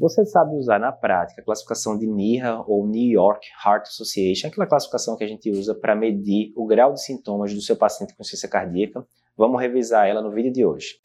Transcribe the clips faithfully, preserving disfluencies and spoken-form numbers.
Você sabe usar na prática a classificação de N I H A ou New York Heart Association, aquela classificação que a gente usa para medir o grau de sintomas do seu paciente com insuficiência cardíaca? Vamos revisar ela no vídeo de hoje.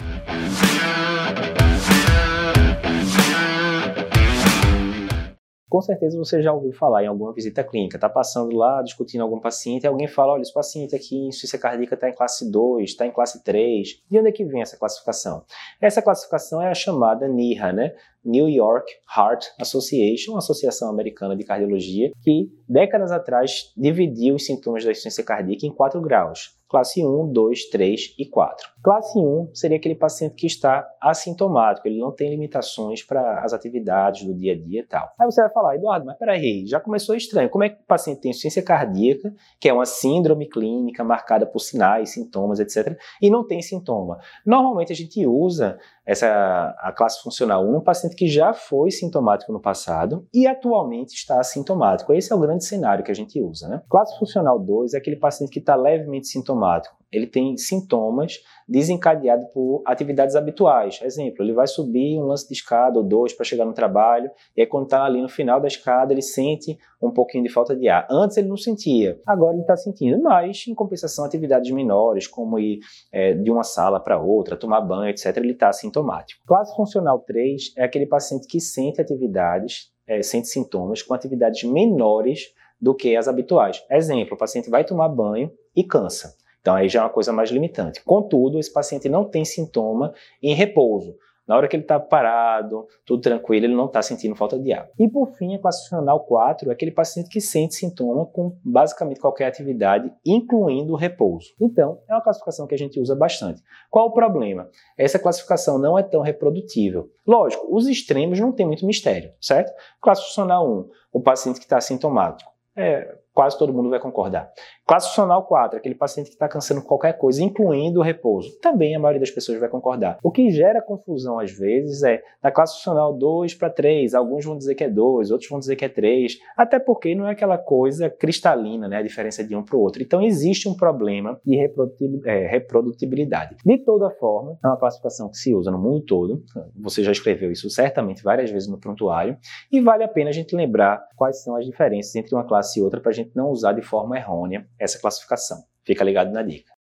Com certeza você já ouviu falar em alguma visita clínica, está passando lá, discutindo algum paciente, e alguém fala, olha, esse paciente aqui em insuficiência cardíaca está em classe dois, está em classe três. De onde é que vem essa classificação? Essa classificação é a chamada N I H A, né? New York Heart Association, uma associação americana de cardiologia, que décadas atrás dividiu os sintomas da insuficiência cardíaca em quatro graus. Classe um, dois, três e quatro. Classe um seria aquele paciente que está assintomático, ele não tem limitações para as atividades do dia a dia e tal. Aí você vai falar, Eduardo, mas peraí, já começou estranho. Como é que o paciente tem insuficiência cardíaca, que é uma síndrome clínica marcada por sinais, sintomas, etcétera, e não tem sintoma? Normalmente a gente usa essa, a classe funcional um no paciente que já foi sintomático no passado e atualmente está assintomático. Esse é o grande cenário que a gente usa, né? Classe funcional dois é aquele paciente que está levemente sintomático. Ele tem sintomas desencadeados por atividades habituais. Exemplo, ele vai subir um lance de escada ou dois para chegar no trabalho, e aí quando está ali no final da escada ele sente um pouquinho de falta de ar. Antes ele não sentia, agora ele está sentindo, mas em compensação atividades menores, como ir é, de uma sala para outra, tomar banho, etcétera, ele está assintomático. Classe funcional três é aquele paciente que sente atividades, é, sente sintomas com atividades menores do que as habituais. Exemplo, o paciente vai tomar banho e cansa. Então aí já é uma coisa mais limitante. Contudo, esse paciente não tem sintoma em repouso. Na hora que ele está parado, tudo tranquilo, ele não está sentindo falta de ar. E por fim, a classe funcional quatro é aquele paciente que sente sintoma com basicamente qualquer atividade, incluindo o repouso. Então, é uma classificação que a gente usa bastante. Qual o problema? Essa classificação não é tão reprodutível. Lógico, os extremos não tem muito mistério, certo? Classe funcional um, o paciente que está assintomático. É, quase todo mundo vai concordar. Classe funcional quatro, aquele paciente que está cansando qualquer coisa, incluindo o repouso. Também a maioria das pessoas vai concordar. O que gera confusão às vezes é da classe funcional dois para três, alguns vão dizer que é dois, outros vão dizer que é três, até porque não é aquela coisa cristalina, né, a diferença de um para o outro. Então existe um problema de reprodutibilidade. De toda forma, é uma classificação que se usa no mundo todo, você já escreveu isso certamente várias vezes no prontuário, e vale a pena a gente lembrar quais são as diferenças entre uma classe e outra para a gente não usar de forma errônea essa classificação. Fica ligado na dica.